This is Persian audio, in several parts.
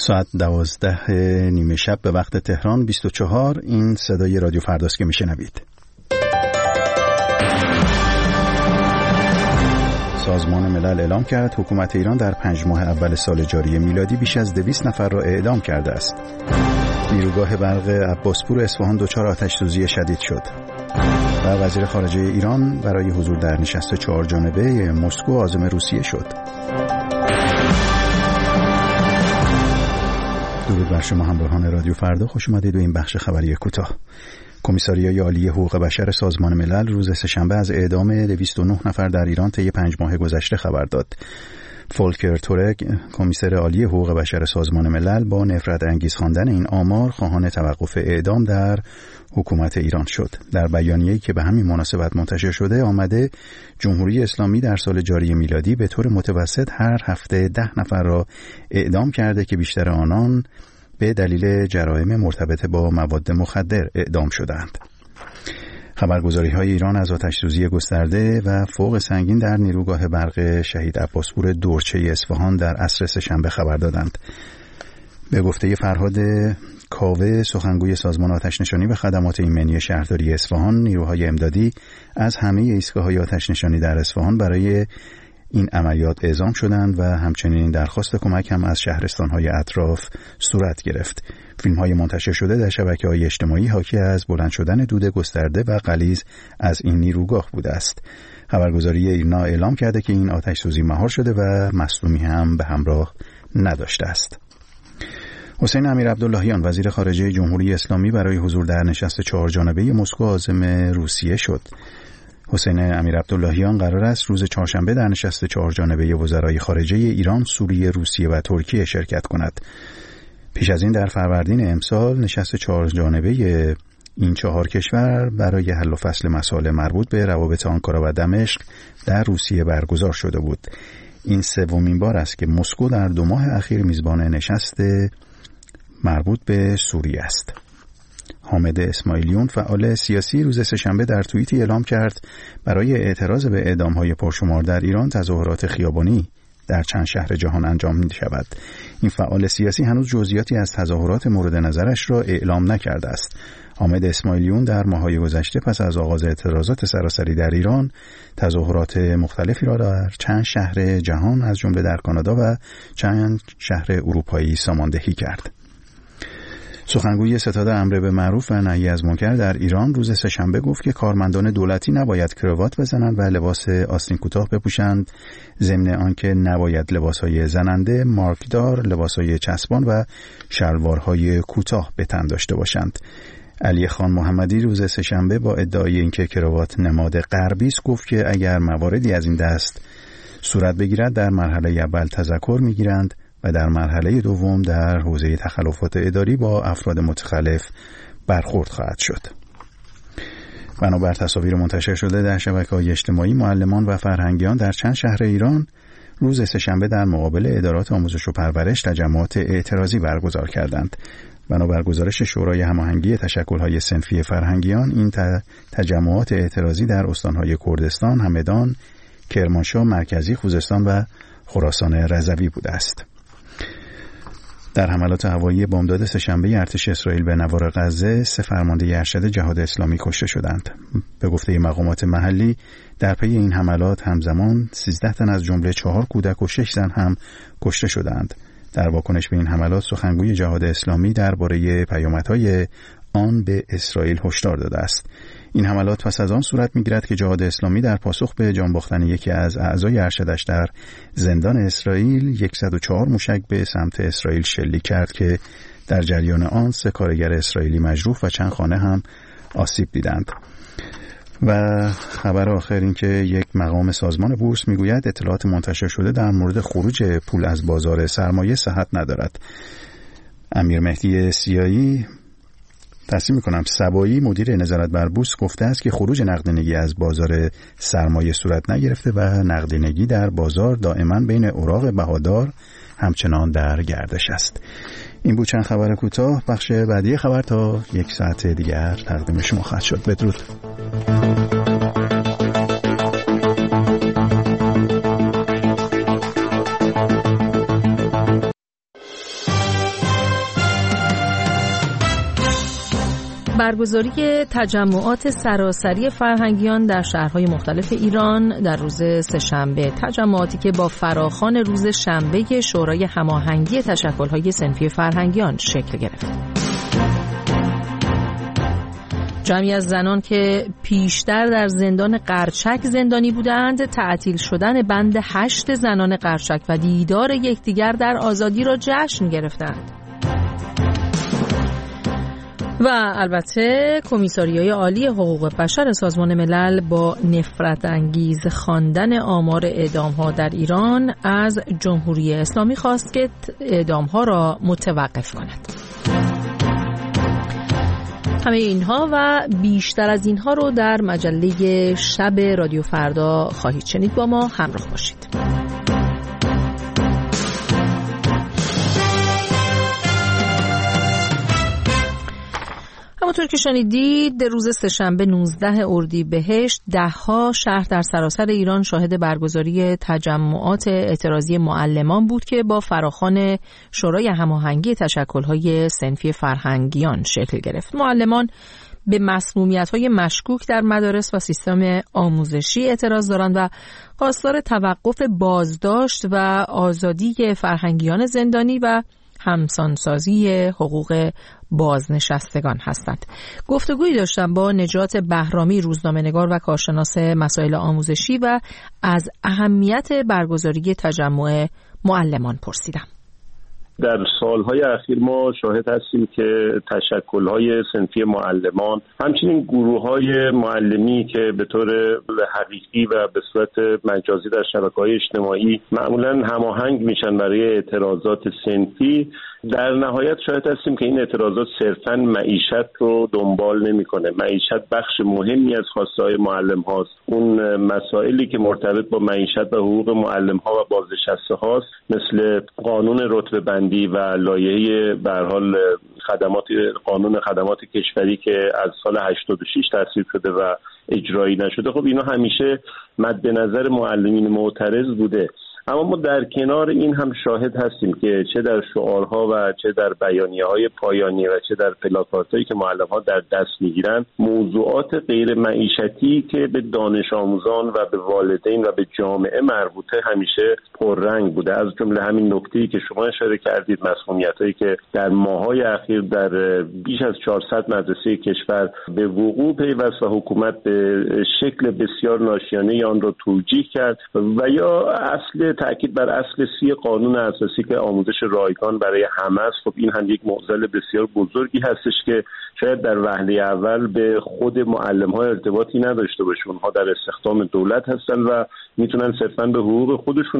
ساعت 12 نیمه شب به وقت تهران 24. این صدای رادیو فرداست که میشنوید. سازمان ملل اعلام کرد حکومت ایران در 5 ماه اول سال جاری میلادی بیش از 200 نفر را اعدام کرده است. نیروگاه برق عباسپور اصفهان دچار آتش‌سوزی شدید شد. و وزیر خارجه ایران برای حضور در نشست 4 جانبه مسکو عازم روسیه شد. درود بر شما همراهان رادیو فردا، خوش اومدید به این بخش خبری کوتاه. کمیساریای عالی حقوق بشر سازمان ملل روز سه‌شنبه از اعدام 209 نفر در ایران طی 5 ماه گذشته خبر داد. فولکر تورک، کمیسر عالی حقوق بشر سازمان ملل، با نفرت انگیز خواندن این آمار خواهان توقف اعدام در حکومت ایران شد. در بیانیه‌ای که به همین مناسبت منتشر شده آمده جمهوری اسلامی در سال جاری میلادی به طور متوسط هر هفته 10 نفر را اعدام کرده که بیشتر آنان به دلیل جرایم مرتبط با مواد مخدر اعدام شدند. خبرگزاری‌های ایران از آتش‌سوزی گسترده و فوق سنگین در نیروگاه برق شهید عباسپور دورچه اصفهان در عصر سه‌شنبه خبر دادند. به گفته فرهاد کاوه، سخنگوی سازمان آتش‌نشانی و خدمات ایمنی شهرداری اصفهان، نیروهای امدادی از همه ایستگاه‌های آتش‌نشانی در اصفهان برای این عملیات اعزام شدند و همچنین درخواست کمک هم از شهرستان‌های اطراف صورت گرفت. فیلم‌های منتشر شده در شبکه‌های اجتماعی حاکی از بلند شدن دود گسترده و غلیظ از این نیروگاه بوده است. خبرگزاری ایرنا اعلام کرده که این آتش‌سوزی مهار شده و مصدومی هم به همراه نداشته است. حسین امیرعبداللهیان، وزیر خارجه جمهوری اسلامی، برای حضور در نشست 4 جانبه مسکو عازم روسیه شد. حسین امیرعبداللهیان قرار است روز چهارشنبه در نشست 4 جانبه وزرای خارجه ایران، سوریه، روسیه و ترکیه شرکت کند. پیش از این در فروردین امسال نشست 4 جانبه این 4 کشور برای حل و فصل مسائل مربوط به روابط آنکارا و دمشق در روسیه برگزار شده بود. این سومین بار است که مسکو در 2 ماه اخیر میزبان نشست مربوط به سوریه است. حامد اسماعیلیون، فعال سیاسی، روز سه‌شنبه در توییتی اعلام کرد برای اعتراض به اعدام‌های پرشمار در ایران تظاهرات خیابانی در چند شهر جهان انجام می‌شود. این فعال سیاسی هنوز جزئیاتی از تظاهرات مورد نظرش را اعلام نکرده است. حامد اسماعیلیون در ماه‌های گذشته پس از آغاز اعتراضات سراسری در ایران تظاهرات مختلفی را در چند شهر جهان از جمله در کانادا و چند شهر اروپایی ساماندهی کرد. سخنگوی ستاد امر به معروف و نهی از منکر در ایران روز سه‌شنبه گفت که کارمندان دولتی نباید کراوات بزنند و لباس آستین کوتاه بپوشند، ضمن آنکه نباید لباسهای زننده، مارکدار، لباسهای چسبان و شلوارهای کوتاه به تن داشته باشند. علی خان محمدی روز سه‌شنبه با ادعای اینکه کراوات نماد غربی است گفت که اگر مواردی از این دست صورت بگیرد در مرحله اول تذکر می‌گیرند و در مرحله دوم در حوزه تخلفات اداری با افراد متخلف برخورد خواهد شد. بنابر تصاویر منتشر شده در شبکه‌های اجتماعی، معلمان و فرهنگیان در چند شهر ایران روز سه‌شنبه در مقابل ادارات آموزش و پرورش تجمعات اعتراضی برگزار کردند. بنابر گزارش شورای هماهنگی تشکل‌های صنفی فرهنگیان، این تجمعات اعتراضی در استان‌های کردستان، همدان، کرمانشاه، مرکزی، خوزستان و خراسان رضوی بوده است. در حملات هوایی بامداد سه‌شنبه ارتش اسرائیل به نوار غزه 3 فرمانده ارشد جهاد اسلامی کشته شدند. به گفته مقامات محلی در پی این حملات همزمان 13 تن از جمله 4 کودک و 6 زن هم کشته شدند. در واکنش به این حملات سخنگوی جهاد اسلامی درباره پیامدهای آن به اسرائیل هشدار داده است. این حملات پس از آن صورت می‌گیرد که جهاد اسلامی در پاسخ به جان باختن یکی از اعضای ارشدش در زندان اسرائیل 104 موشک به سمت اسرائیل شلیک کرد که در جریان آن 3 کارگر اسرائیلی مجروح و چند خانه هم آسیب دیدند. و خبر آخر این که یک مقام سازمان بورس میگوید اطلاعات منتشر شده در مورد خروج پول از بازار سرمایه صحت ندارد. امیر مهدی سیایی سبایی، مدیر نظارت بر بورس، گفته است که خروج نقدینگی از بازار سرمایه صورت نگرفته و نقدینگی در بازار دائما بین اوراق بهادار همچنان در گردش است. این بود چند خبر کوتاه. بخش بعدی خبر تا 1 ساعت دیگر تقدیم شما خواهد شد. بدرود. برگزاری تجمعات سراسری فرهنگیان در شهرهای مختلف ایران در روز سه‌شنبه، تجمعاتی که با فراخوان روز شنبه شورای هماهنگی تشکل‌های صنفی فرهنگیان شکل گرفت. جمعی از زنان که پیشتر در زندان قرچک زندانی بودند، تعطیل شدن بند 8 زنان قرچک و دیدار یکدیگر در آزادی را جشن گرفتند. و البته کمیساریای عالی حقوق بشر سازمان ملل با نفرت انگیز خواندن آمار اعدام‌ها در ایران از جمهوری اسلامی خواست که اعدام‌ها را متوقف کند. همه اینها و بیشتر از اینها رو در مجله شب رادیو فردا خواهید شنید. با ما همراه باشید. همونطور که شنیدید، روز سه‌شنبه 19 اردیبهشت ده‌ها شهر در سراسر ایران شاهد برگزاری تجمعات اعتراضی معلمان بود که با فراخوان شورای هماهنگی تشکل‌های صنفی فرهنگیان شکل گرفت. معلمان به مسمومیت‌های مشکوک در مدارس و سیستم آموزشی اعتراض دارند و خواستار توقف بازداشت و آزادی فرهنگیان زندانی و همسانسازی حقوق بازنشستگان هستند. گفتگویی داشتم با نجات بهرامی، روزنامه‌نگار و کارشناس مسائل آموزشی، و از اهمیت برگزاری تجمع معلمان پرسیدم. در سالهای اخیر ما شاهد هستیم که تشکل‌های صنفی معلمان، همچنین گروه‌های معلمی که به طور حقیقی و به صورت مجازی در شبکه‌های اجتماعی معمولاً هماهنگ میشن برای اعتراضات صنفی، در نهایت شاهد هستیم که این اعتراضات صرفاً معیشت رو دنبال نمی‌کنه. معیشت بخش مهمی از خواسته‌های معلم هاست. اون مسائلی که مرتبط با معیشت و حقوق معلم ها و بازنشسته هاست، مثل قانون رتبه بندی و لایحه به هر حال قانون خدمات کشوری که از سال 86 تصویب شده و اجرایی نشده، خب اینا همیشه مد نظر معلمین معترض بوده. اما ما در کنار این هم شاهد هستیم که چه در شعارها و چه در بیانیه‌های پایانی و چه در پلاکارتایی که معلم‌ها در دست می‌گیرن، موضوعات غیر معیشتی که به دانش آموزان و به والدین و به جامعه مربوطه همیشه پررنگ بوده. از جمله همین نکته‌ای که شما اشاره کردید، مسئولیتایی که در ماه‌های اخیر در بیش از 400 مدرسه کشور به وقوع پیوست و حکومت به شکل بسیار ناشیانه آن را توجیه کرد، و یا تأکید بر اصل 30 قانون اساسی که آموزش رایگان برای همه است. خب این هم یک معضل بسیار بزرگی هستش که شاید در وهله اول به خود معلم‌ها ارتباطی نداشته باشه. اونها در استخدام دولت هستن و میتونن صرفاً به حقوق خودشون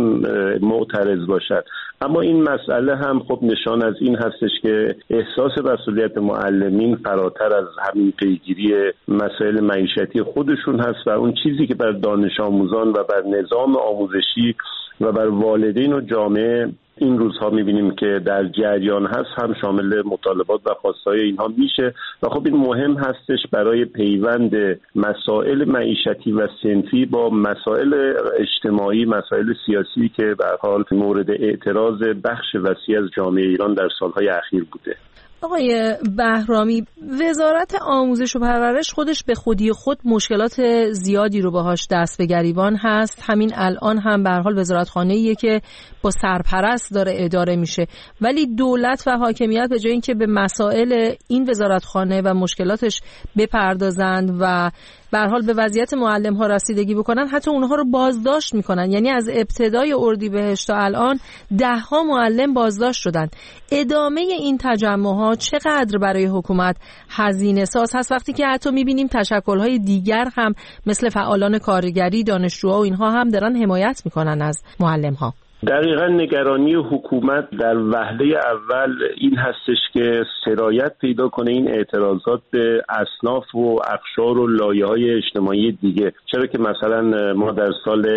معترض باشن. اما این مسئله هم خب نشان از این هستش که احساس مسئولیت معلمین فراتر از همین پیگیری مسائل معیشتی خودشون هست و اون چیزی که بر دانش آموزان و بر نظام آموزشی و بر والدین و جامعه این روزها می‌بینیم که در جریان هست هم شامل مطالبات و خواستهای اینها میشه، و خب این مهم هستش برای پیوند مسائل معیشتی و صنفی با مسائل اجتماعی، مسائل سیاسی که به هر حال مورد اعتراض بخش وسیع از جامعه ایران در سالهای اخیر بوده. آقای بهرامی، وزارت آموزش و پرورش خودش به خودی خود مشکلات زیادی رو باهاش دست به گریبان هست. همین الان هم به هر حال وزارتخانه‌ایه که با سرپرست داره اداره میشه، ولی دولت و حاکمیت به جای اینکه به مسائل این وزارتخانه و مشکلاتش بپردازند و به هر حال به وضعیت معلم‌ها رسیدگی بکنن، حتی اونها رو بازداشت میکنن. یعنی از ابتدای اردیبهشت تا الان 10 معلم بازداشت شدن. ادامه این تجمع‌ها چقدر برای حکومت هزینه ساز هست وقتی که حتی میبینیم تشکل‌های دیگر هم مثل فعالان کارگری، دانشجوها و اینها هم دارن حمایت میکنن از معلم‌ها؟ دقیقاً نگرانی حکومت در وهله اول این هستش که سرایت پیدا کنه این اعتراضات به اصناف و اقشار و لایه‌های اجتماعی دیگه. چرا که مثلا ما در سال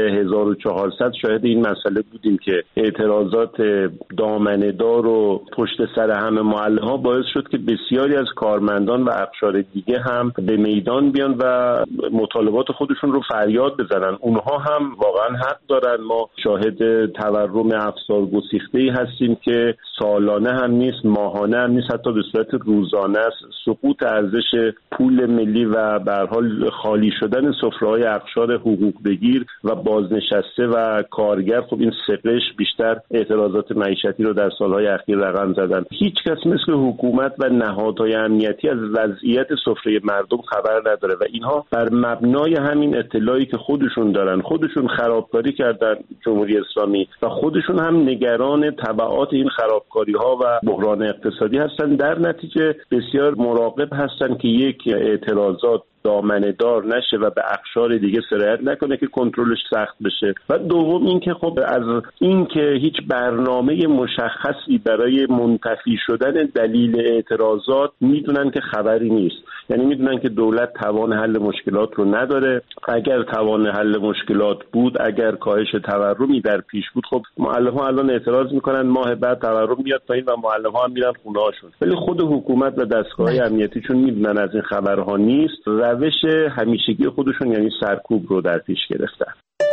1400 شاهد این مسئله بودیم که اعتراضات دامنه‌دار و پشت سر همه معلم‌ها باعث شد که بسیاری از کارمندان و اقشار دیگه هم به میدان بیان و مطالبات خودشون رو فریاد بزنن. اونها هم واقعاً حق دارن. ما شاهد تورم افزار گسیخته‌ای هستیم که سالانه هم نیست، ماهانه هم نیست، حتی به صورت روزانه است. سقوط ارزش پول ملی و به هر حال خالی شدن سفره‌های اقشار حقوق بگیر و بازنشسته و کارگر، خب این سقش بیشتر اعتراضات معیشتی رو در سالهای اخیر رقم زدن. هیچ کس مثل حکومت و نهادهای امنیتی از وضعیت سفره مردم خبر نداره و اینها بر مبنای همین اطلاعی که خودشون دارن، خودشون خرابکاری کردن جمهوری اسلامی و خودشون هم نگران تبعات این خرابکاری‌ها و بحران اقتصادی هستن، در نتیجه بسیار مراقب هستن که یک اعتراضات دامنه دار نشه و به اقشار دیگه سرایت نکنه که کنترلش سخت بشه. و دوم اینکه خب از اینکه هیچ برنامه مشخصی برای منتفی شدن دلیل اعتراضات میدونن که خبری نیست. یعنی میدونن که دولت توان حل مشکلات رو نداره. اگر توان حل مشکلات بود، اگر کاهش تورمی در پیش بود، خب معلم‌ها الان اعتراض میکنن، ماه بعد تورم میاد پایین و معلم‌ها هم میرن خونه‌هاشون. ولی خود حکومت و دستگاه‌های امنیتی چون میدونن از این خبرها نیست، روش همیشگی خودشون یعنی سرکوب رو در پیش گرفتن.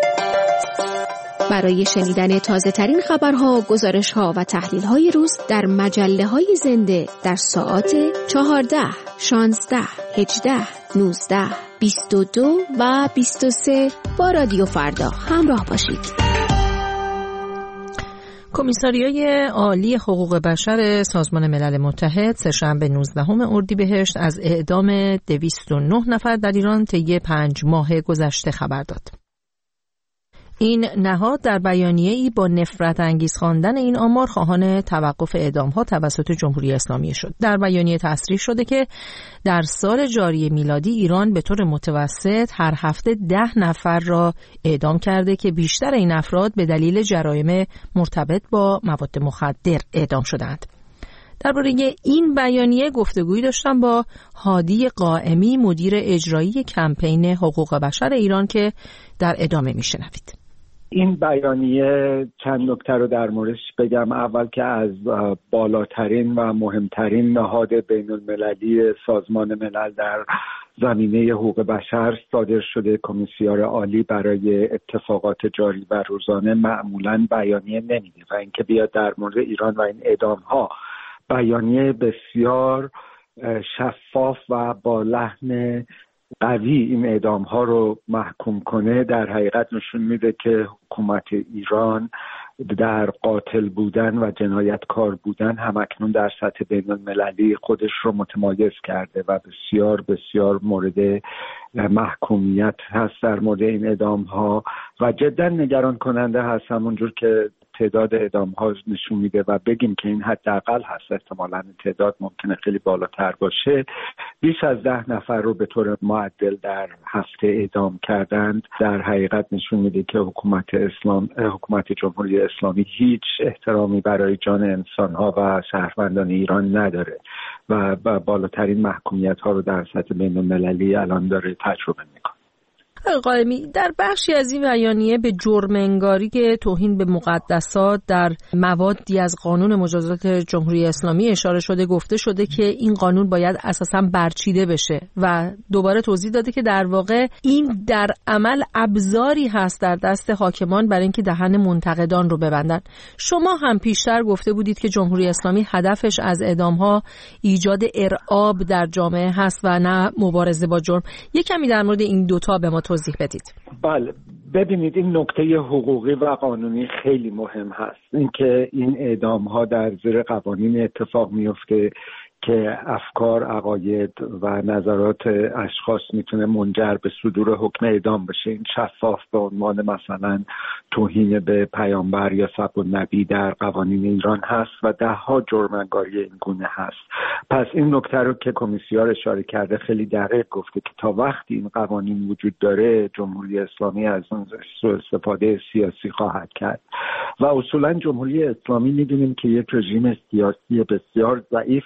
برای شنیدن تازه ترین خبرها، گزارش‌ها و تحلیل‌های روز در مجله‌های زنده در ساعات 14، 16، 18، 19، 22 و 23 با رادیو فردا همراه باشید. کمیساریای عالی حقوق بشر سازمان ملل متحد سه‌شنبه 19 اردیبهشت از اعدام 209 نفر در ایران طی 5 ماه گذشته خبر داد. این نهاد در بیانیه‌ای با نفرت انگیز خواندن این آمار خواهان توقف اعدام‌ها توسط جمهوری اسلامی شد. در بیانیه تصریح شده که در سال جاری میلادی ایران به طور متوسط هر هفته 10 نفر را اعدام کرده که بیشتر این افراد به دلیل جرایم مرتبط با مواد مخدر اعدام شدند. درباره این بیانیه گفتگویی داشتم با هادی قائمی، مدیر اجرایی کمپین حقوق بشر ایران که در ادامه میشنوید. این بیانیه چند نکته رو در موردش بگم. اول که از بالاترین و مهمترین نهاد بین المللی سازمان ملل در زمینه حقوق بشر صادر شده، کمیسیار عالی برای اتفاقات جاری و روزانه معمولاً بیانیه نمیده و اینکه بیاد در مورد ایران و این اعدام‌ها بیانیه بسیار شفاف و با لحن قوی این اعدام ها رو محکوم کنه، در حقیقت نشون میده که حکومت ایران در قاتل بودن و جنایتکار بودن همکنون در سطح بین المللی خودش رو متمایز کرده و بسیار بسیار مورد محکومیت هست در مورد این اعدام ها و جدا نگران کننده هست. همونجور که تعداد اعدام ها نشون میده و بگیم که این حداقل هست، احتمالاً تعداد ممکنه خیلی بالاتر باشه، بیش از 10 نفر رو به طور معدل در هفته اعدام کردند. در حقیقت نشون میده که حکومت جمهوری اسلامی هیچ احترامی برای جان انسان ها و شهروندان ایران نداره و بالاترین محکومیت ها رو در سطح بین المللی الان داره تجربه میکنه. قائمی، در بخشی از این بیانیه به جرم انگاری که توهین به مقدسات در موادی از قانون مجازات جمهوری اسلامی اشاره شده، گفته شده که این قانون باید اساساً برچیده بشه و دوباره توضیح داده که در واقع این در عمل ابزاری هست در دست حاکمان برای اینکه دهن منتقدان رو ببندن. شما هم پیشتر گفته بودید که جمهوری اسلامی هدفش از اعدام‌ها ایجاد ارعاب در جامعه هست و نه مبارزه با جرم. یکمی در مورد این دوتا به ما توضیح بدید. بله، ببینید این نکته حقوقی و قانونی خیلی مهم هست. اینکه این اعدام ها در زیر قوانین اتفاق میفته که افکار، عقاید و نظرات اشخاص میتونه منجر به صدور حکم اعدام بشه. این شفاف به عنوان مثلا توهین به پیامبر یا سب النبی در قوانین ایران هست و 10 جرم انگاری این گونه هست. پس این نکته رو که کمیسیار اشاره کرده خیلی دقیق گفته که تا وقتی این قوانین وجود داره جمهوری اسلامی از اون سوء استفاده سیاسی خواهد کرد و اصولا جمهوری اسلامی میدونیم که یک رژیم سیاسی بسیار ضعیف هست در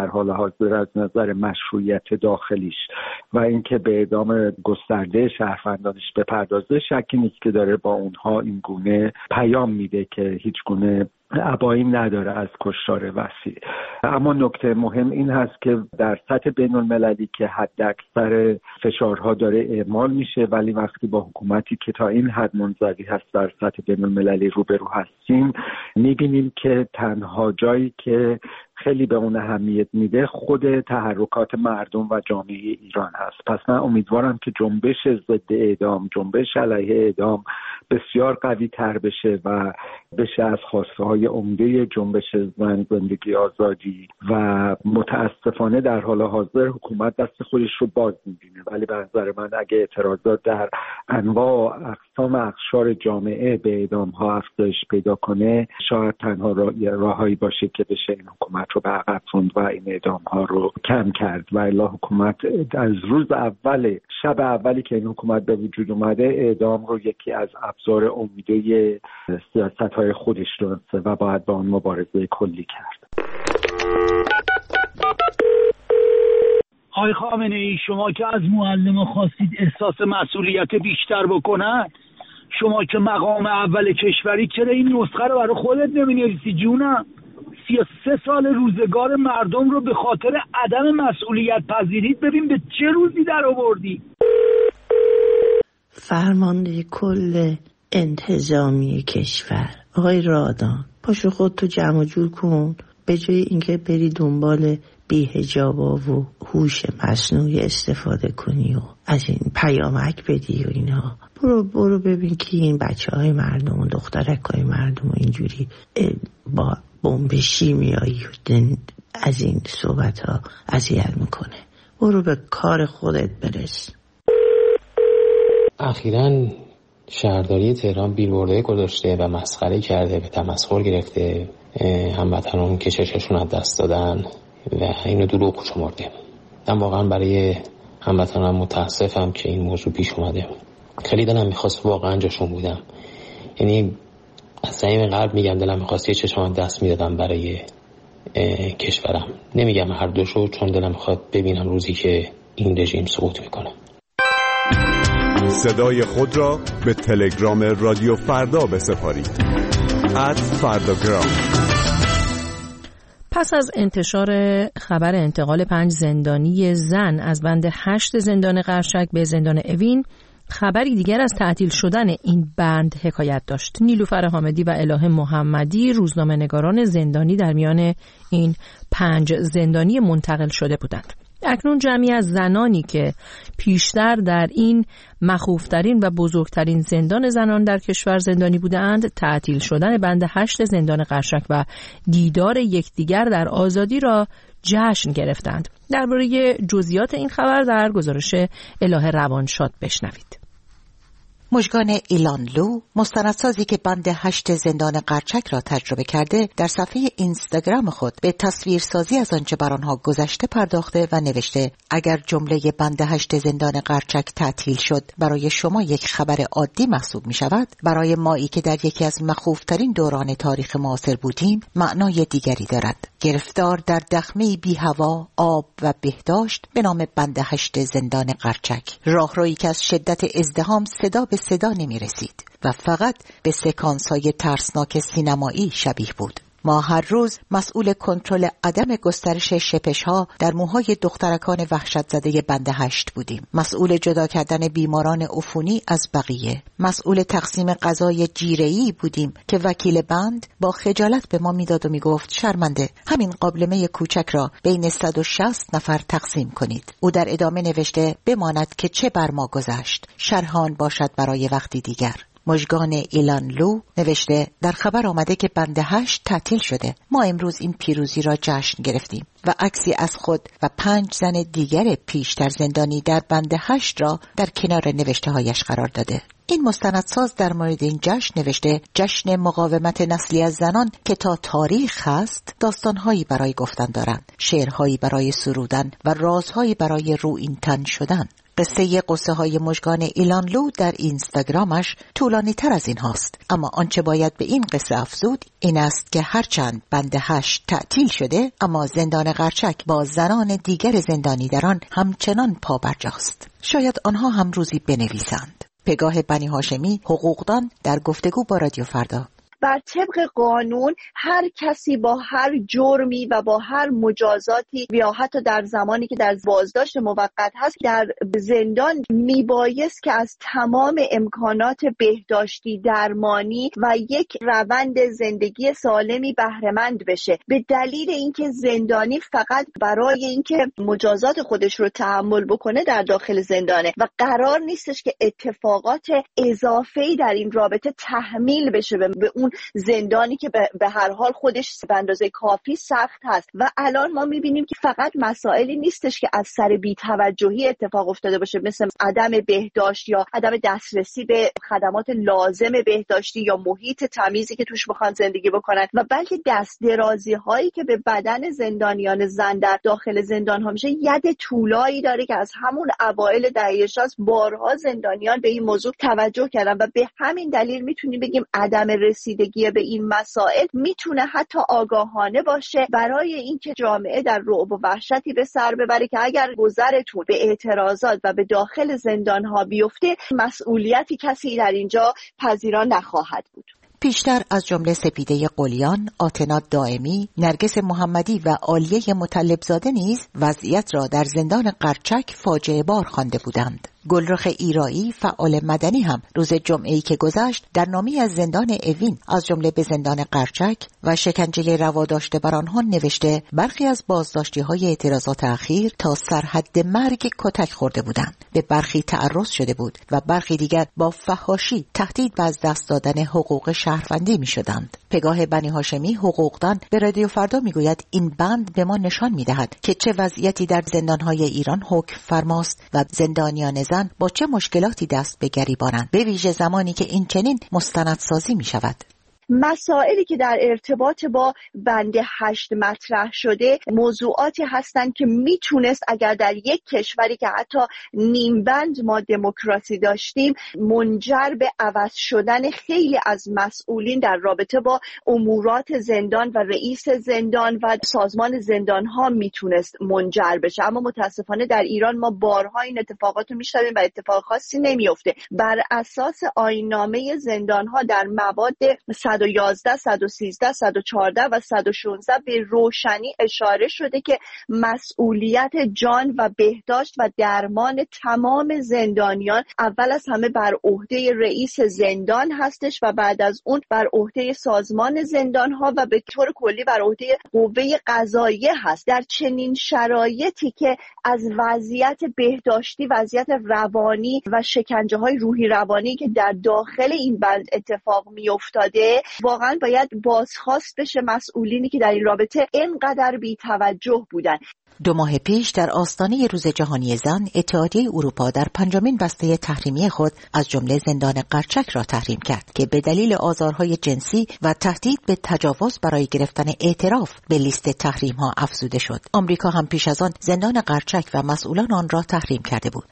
در حال حاضر از نظر مشروعیت داخلیش و اینکه به اعدام گسترده شهروندانش بپردازه، شکی نیست که داره با اونها این گونه پیام میده که هیچ گونه ابایی نداره از کشتار وسیع. اما نکته مهم این هست که در سطح بین المللی که حداکثر فشارها داره اعمال میشه، ولی وقتی با حکومتی که تا این حد منزوی هست در سطح بین المللی روبرو هستیم، میبینیم که تنها جایی که خیلی به اون اهمیت میده خود تحرکات مردم و جامعه ایران هست. پس من امیدوارم که جنبش ضد اعدام، جنبش علیه اعدام بسیار قوی تر بشه و بشه از خواسته های عمده جنبش زن، زندگی، آزادی و متاسفانه در حال حاضر حکومت دست خودش رو باز میبینه. ولی به نظر من اگه اعتراضات در انواع و اقسام اقشار جامعه به اعدام ها افزایش پیدا کنه، شاید تنها راهایی باشه که بشه این حکومت رو به عقب راند و این اعدام ها رو کم کرد. و الا حکومت از روز اول، شب اولی که این حکومت به وجود اومده، اعدام رو یکی از ابزار امیده سیاست های خودش دونسته و باید با اون مبارزه کلی کرد. آقای خامنه‌ای، شما که از معلم خواستید احساس مسئولیت بیشتر بکنن، شما که مقام اول کشوری، چرا این نسخه رو برای خودت نمی‌نویسی جونم؟ 33 سال روزگار مردم رو به خاطر عدم مسئولیت پذیریت ببین به چه روزی در آوردی. فرمانده کل انتظامی کشور آقای رادان، پاشو خودتو جمع جور کن، به جای اینکه بری دنبال بی‌حجابا و هوش مصنوعی استفاده کنی و از این پیامک بدی و اینها، برو ببین که این بچه‌های مردم و دخترک‌های مردم و اینجوری با بمب شیمیایی از این صحبت‌ها اذیت میکنه. برو به کار خودت برس. اخیراً شهرداری تهران بیلبوردهای گذاشته و مسخره کرده، به تمسخر گرفته هموطنان که چشمشون از دست دادن و اینو دروغ شمرده. من واقعا برای هموطنان متاسفم که این موضوع پیش اومده. خیلی دلم میخواست واقعا جاشون بودم، یعنی از صمیم قلب میگم دلم میخواست یه چشم دست میدادم برای کشورم. نمیگم هر دوشو، چون دلم میخواد ببینم روزی که این رژیم سقوط میکنه. صدای خود را به تلگرام رادیو فردا بسپارید. @فرداگرام. پس از انتشار خبر انتقال 5 زندانی زن از بند 8 زندان قرچک به زندان اوین، خبری دیگر از تعطیل شدن این بند حکایت داشت. نیلوفر حامدی و الهه محمدی روزنامه‌نگاران زندانی در میان این 5 زندانی منتقل شده بودند. اکنون جمعی از زنانی که پیشتر در این مخوفترین و بزرگترین زندان زنان در کشور زندانی بودند، تعطیل شدن بند 8 زندان قرچک و دیدار یکدیگر در آزادی را جشن گرفتند. درباره جزئیات این خبر در گزارش الهه روانشاد بشنوید. مژگان ایلانلو، مستندسازی که بند 8 زندان قرچک را تجربه کرده، در صفحه اینستاگرام خود به تصویرسازی از آنچه بر آنها گذشته پرداخته و نوشته: اگر جمله بند 8 زندان قرچک تعطیل شد برای شما یک خبر عادی محسوب می شود، برای مایی که در یکی از مخوفترین دوران تاریخ معاصر بودیم معنای دیگری دارد. گرفتار در دخمه بی هوا، آب و بهداشت به نام بند 8 زندان قرچک، راهرویی که از شدت ازدحام صدا به صدا نمی رسید و فقط به سکانس‌های ترسناک سینمایی شبیه بود. ما هر روز مسئول کنترل عدم گسترش شپش‌ها در موهای دخترکان وحشت زده بند 8 بودیم. مسئول جدا کردن بیماران عفونی از بقیه. مسئول تقسیم غذای جیره‌ای بودیم که وکیل بند با خجالت به ما میداد و میگفت شرمنده، همین قابلمه کوچک را بین 160 نفر تقسیم کنید. او در ادامه نوشته: بماند که چه بر ما گذشت، شرحان باشد برای وقتی دیگر. مژگان ایلانلو نوشته: در خبر آمده که بند 8 تعطیل شده. ما امروز این پیروزی را جشن گرفتیم و عکسی از خود و 5 زن دیگر پیشتر زندانی در بند 8 را در کنار نوشته هایش قرار داده. این مستندساز در مورد این جشن نوشته: جشن مقاومت نسلی از زنان که تا تاریخ هست، داستانهایی برای گفتن دارند، شعرهایی برای سرودن و رازهایی برای رو این تن شدن. قصه قصه های مژگان ایلانلو در اینستاگرامش طولانی تر از این هاست، اما آنچه باید به این قصه افزود این است که هرچند بند 8 تعطیل شده، اما زندان قرچک با زنان دیگر زندانی در آن همچنان پابرجاست. شاید آنها هم روزی بنویسند. پگاه بنی هاشمی، حقوقدان، در گفتگو با رادیو فردا: بر طبق قانون هر کسی با هر جرمی و با هر مجازاتی یا حتی در زمانی که در بازداشت موقت هست در زندان میبایست که از تمام امکانات بهداشتی، درمانی و یک روند زندگی سالمی بهره‌مند بشه. به دلیل اینکه زندانی فقط برای اینکه مجازات خودش رو تحمل بکنه در داخل زندانه و قرار نیستش که اتفاقات اضافه‌ای در این رابطه تحمیل بشه به اون زندانی که به هر حال خودش به اندازه کافی سخت هست. و الان ما میبینیم که فقط مسائلی نیستش که از سر بی‌توجهی اتفاق افتاده باشه، مثل عدم بهداشت یا عدم دسترسی به خدمات لازم بهداشتی یا محیط تمیزی که توش بخوان زندگی بکنن، و بلکه دست درازی هایی که به بدن زندانیان زن در داخل زندان ها میشه ید طولایی داره که از همون اوایل دهه 60 بارها زندانیان به این موضوع توجه کردن و به همین دلیل میتونیم بگیم عدم رسیدگی به این مسائل میتونه حتی آگاهانه باشه برای اینکه جامعه در رعب و وحشتی به سر ببره که اگر گذرتون به اعتراضات و به داخل زندان ها بیفته مسئولیتی کسی در اینجا پذیرا نخواهد بود. پیشتر از جمله سپیده قلیان، آتنا دائمی، نرگس محمدی و عالیه مطلبزاده نیز وضعیت را در زندان قرچک فاجعه بار خوانده بودند. گلرخ ایرایی، فعال مدنی، هم روز جمعه‌ای که گذشت در نامه‌ای از زندان اوین از جمله به زندان قرچک و شکنجه رواداشته بر آنها نوشته برخی از بازداشتی‌های اعتراضات اخیر تا سرحد مرگ کتک خورده بودند، به برخی تعرض شده بود و برخی دیگر با فحاشی تهدید به از دست دادن حقوق شهروندی می‌شدند. پگاه بنی هاشمی، حقوقدان، به رادیو فردا میگوید این بند به ما نشان می‌دهد که چه وضعیتی در زندان‌های ایران حکم فرماست و زندانیان زن با چه مشکلاتی دست به گریبانند، به ویژه زمانی که این چنین مستندسازی می شود. مسائلی که در ارتباط با بند 8 مطرح شده موضوعاتی هستند که میتونست اگر در یک کشوری که حتی نیم بند ما دموکراسی داشتیم منجر به عوض شدن خیلی از مسئولین در رابطه با امورات زندان و رئیس زندان و سازمان زندان ها میتونست منجر بشه. اما متاسفانه در ایران ما بارها این اتفاقات رو میشنویم و اتفاق خاصی نمیفته. بر اساس آیین‌نامه زندان ها در مواد 111, 113, 114 و 116 به روشنی اشاره شده که مسئولیت جان و بهداشت و درمان تمام زندانیان اول از همه بر عهده رئیس زندان هستش و بعد از اون بر عهده سازمان زندان ها و به طور کلی بر عهده قوه قضاییه هست. در چنین شرایطی که از وضعیت بهداشتی، وضعیت روانی و شکنجه های روحی روانی که در داخل این بند اتفاق می افتاده واقعا باید بازخواست بشه مسئولینی که در این رابطه اینقدر بی‌توجه بودن. 2 ماه پیش در آستانه روز جهانی زن، اتحادیه اروپا در 5مین بسته تحریمی خود از جمله زندان قرچک را تحریم کرد که به دلیل آزارهای جنسی و تهدید به تجاوز برای گرفتن اعتراف به لیست تحریم ها افزوده شد. آمریکا هم پیش از آن زندان قرچک و مسئولان آن را تحریم کرده بود.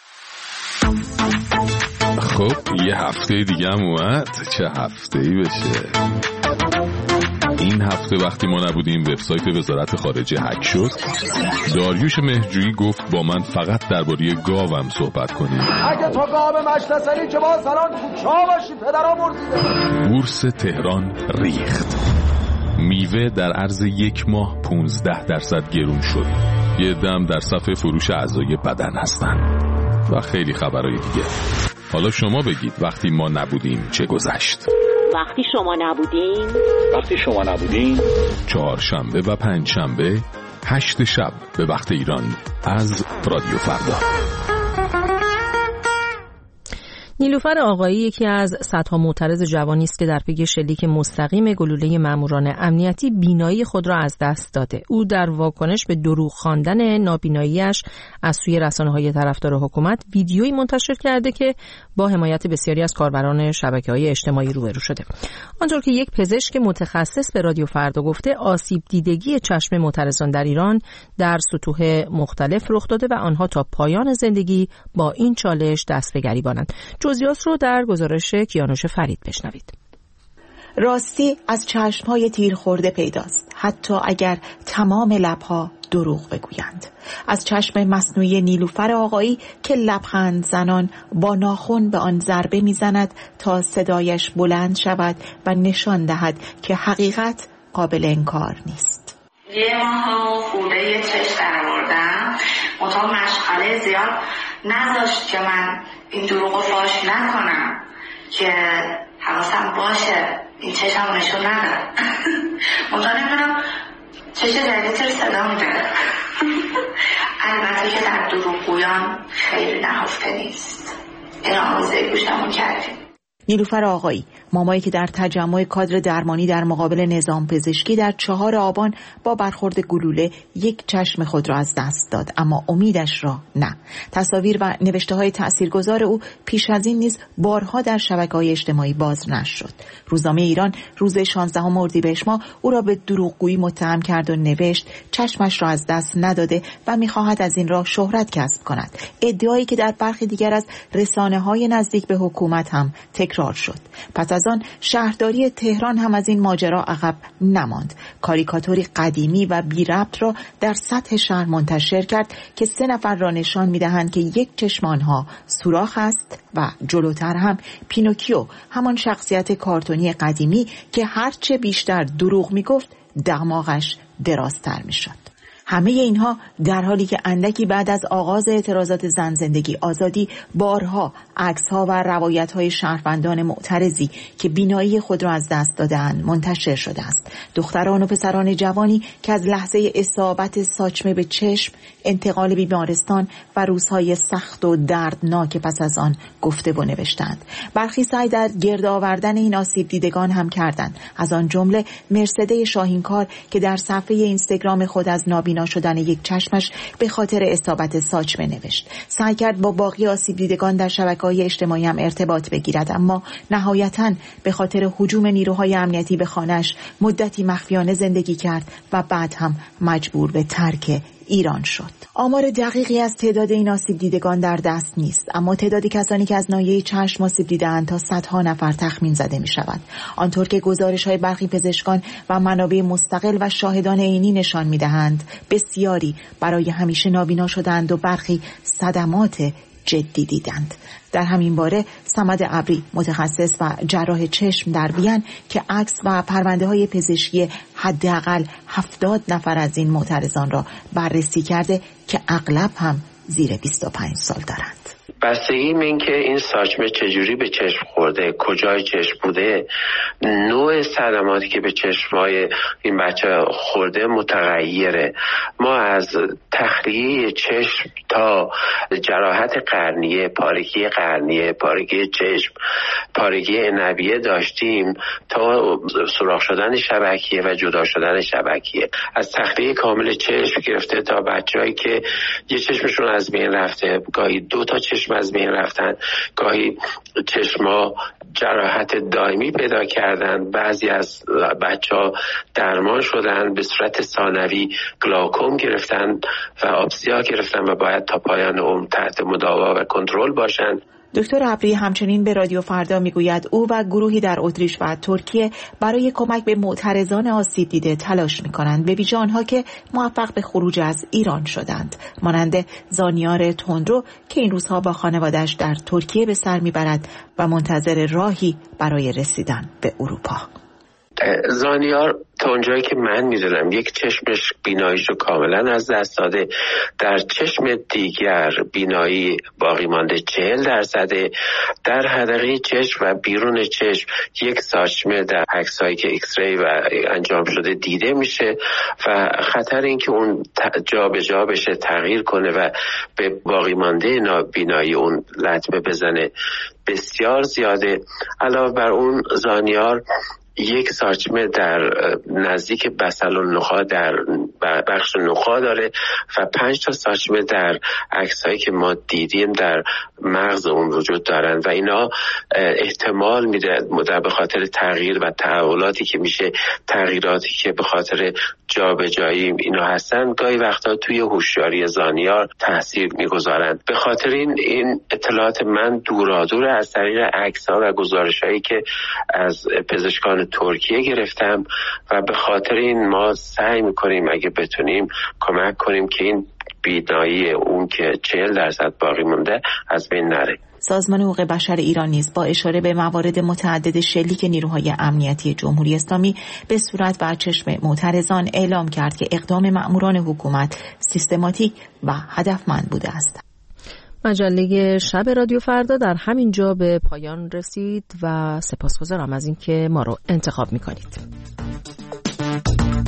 خب یه هفته دیگه هم اومد، چه هفته‌ای بشه. این هفته وقتی ما نبودیم وبسایت وزارت خارجه هک شد. داریوش مهرجویی گفت با من فقط درباره گاوم صحبت کنیم. اگه تو گاو مشتسلی که با سلام کوچا باشی پدرام مرزیده. بورس تهران ریخت. میوه در عرض 1 ماه 15% گرون شد. یه دم در صف فروش اعضای بدن هستن و خیلی خبرهای دیگه. حالا شما بگید وقتی ما نبودیم چه گذشت؟ وقتی شما نبودین 4 شنبه و 5 شنبه 8 شب به وقت ایران از رادیو فردا. نیلوفر آقایی یکی از صدها معترض جوانی است که در پی شلیک مستقیم گلوله ماموران امنیتی بینایی خود را از دست داده. او در واکنش به دروغ خواندن نابینایی‌اش از سوی رسانه‌های طرفدار حکومت ویدیویی منتشر کرده که با حمایت بسیاری از کاربران شبکه‌های اجتماعی روبرو شده. آنطور که یک پزشک متخصص به رادیو فردا گفته، آسیب دیدگی چشم معترضان در ایران در سطوح مختلف رخ داده و آنها تا پایان زندگی با این چالش دست به گریبانند. جزئیات رو در گزارش کیانوش فرید بشنوید. راستی از چشم‌های تیر خورده پیداست، حتی اگر تمام لب‌ها دروغ بگویند. از چشم مصنوعی نیلوفر آقایی که لبخند زنان با ناخن به آن ضربه می‌زند تا صدایش بلند شود و نشان دهد که حقیقت قابل انکار نیست. یه ماه خوده چشم درآوردم، منتها مشغله زیاد نذاشت که من این دروغو فاش نکنم که حواسم باشه این چشم نشون ندارم. منتها نمیدونم چش جدیدتر صدا میده. البته که در دروغگویان خیلی نهفته نیست. این آموزه گوشمون کردیم. نیلوفر آقایی، مامایی که در تجمع کادر درمانی در مقابل نظام پزشکی در 4 آبان با برخورد گلوله یک چشم خود را از دست داد، اما امیدش را نه. تصاویر و نوشته‌های تاثیرگذار او پیش از این نیز بارها در شبکه‌های اجتماعی باز نشر شد. روزنامه ایران روز 16 اردیبهشت ماه او را به دروغگویی متهم کرد و نوشت چشمش را از دست نداده و می‌خواهد از این راه شهرت کسب کند. ادعایی که در برخی دیگر از رسانه‌های نزدیک به حکومت هم تکرار شد. پس از آن شهرداری تهران هم از این ماجرا عقب نماند. کاریکاتوری قدیمی و بی ربط را در سطح شهر منتشر کرد که 3 نفر را نشان می‌دهند که یک چشم آنها سوراخ است و جلوتر هم پینوکیو، همان شخصیت کارتونی قدیمی که هرچه بیشتر دروغ میگفت دماغش درازتر میشد. همه اینها در حالی که اندکی بعد از آغاز اعتراضات زن زندگی آزادی بارها عکس‌ها و روایت‌های شهروندان معترضی که بینایی خود را از دست داده‌اند منتشر شده است. دختران و پسران جوانی که از لحظه اصابت ساچمه به چشم، انتقال بیمارستان و روزهای سخت و دردناک پس از آن گفته و نوشتند. برخی سعی در گرد آوردن این آسیب دیدگان هم کردند. از آن جمله مرسده شاهینکار که در صفحه اینستاگرام خود از نابینا شدن یک چشمش به خاطر اصابت ساچمه نوشت. سعی کرد با باقی آسیب دیدگان در شبکه‌های اجتماعی هم ارتباط بگیرد، اما نهایتاً به خاطر هجوم نیروهای امنیتی به خانه‌اش مدتی مخفیانه زندگی کرد و بعد هم مجبور به ترک ایران شد. آمار دقیقی از تعداد این آسیب دیدگان در دست نیست، اما تعداد کسانی که از ناحیه چشم آسیب دیده‌اند تا صدها نفر تخمین زده می شود. آنطور که گزارش‌های برخی پزشکان و منابع مستقل و شاهدان عینی نشان می دهند، بسیاری برای همیشه نابینا شدند و برخی صدمات جدی دیدند. در همین باره صمد ابری، متخصص و جراح چشم در وین که عکس و پرونده‌های پزشکی حداقل 70 نفر از این معترضان را بررسی کرده که اغلب هم زیر 25 سال دارند. بستگی این که این ساچمه چجوری به چشم خورده، کجای چشم بوده، نوع صدماتی که به چشمای این بچه خورده متغیره. ما از تخلیه چشم تا جراحت قرنیه، پارگی قرنیه، پارگی چشم، پارگی عنبیه داشتیم تا سوراخ شدن شبکیه و جدا شدن شبکیه. از تخلیه کامل چشم گرفته تا بچه‌هایی که یه چشمشون از بین رفته، گاهی 2 تا چشم از بین رفتن، گاهی چشما جراحت دائمی پیدا کردن، بعضی از بچه‌ها درمان شدن، به صورت ثانوی گلاکوم گرفتن و آبسیا گرفتن و باید تا پایان عمر تحت مداوا و کنترل باشن. دکتر ابری همچنین به رادیو فردا میگوید او و گروهی در اتریش و ترکیه برای کمک به معترضان آسیب دیده تلاش میکنند، به ویژه آنها که موفق به خروج از ایران شدند، مانند زانیار تندرو که این روزها با خانواده‌اش در ترکیه به سر میبرد و منتظر راهی برای رسیدن به اروپا. زانیار تا اونجایی که من میدونم یک چشمش بیناییشو کاملا از دست داده، در چشم دیگر بینایی باقی مانده 40%، در حدقه چشم و بیرون چشم یک ساچمه در عکسایی که ایکس ری و انجام شده دیده میشه و خطر این که اون جا به جا بشه، تغییر کنه و به باقی مانده بینایی اون لطمه بزنه بسیار زیاده. علاوه بر اون زانیار یک ساچمه در نزدیک بسل و نخاع در بخش نخاع داره و 5 تا ساچمه در عکسایی که ما دیدیم در مغز اون وجود دارن و اینا احتمال میده به خاطر تغییر و تحولاتی که میشه، تغییراتی که به خاطر جابجایی اینا هستن، گاهی وقتا توی هوشیاری زانیار تاثیر میگذارن. به خاطر این اطلاعات من دورادور از طریق عکس‌ها و گزارش‌هایی که از پزشکان ترکیه گرفتم و به خاطر این ما سعی میکنیم اگه بتونیم کمک کنیم که این بینایی اون که 40% باقی مونده از بین نره. سازمان حقوق بشر ایران نیز با اشاره به موارد متعدد شلیک نیروهای امنیتی جمهوری اسلامی به صورت و چشم معترضان اعلام کرد که اقدام مأموران حکومت سیستماتیک و هدفمند بوده است. مجله شب رادیو فردا در همین جا به پایان رسید و سپاسگزارم از اینکه ما رو انتخاب می‌کنید.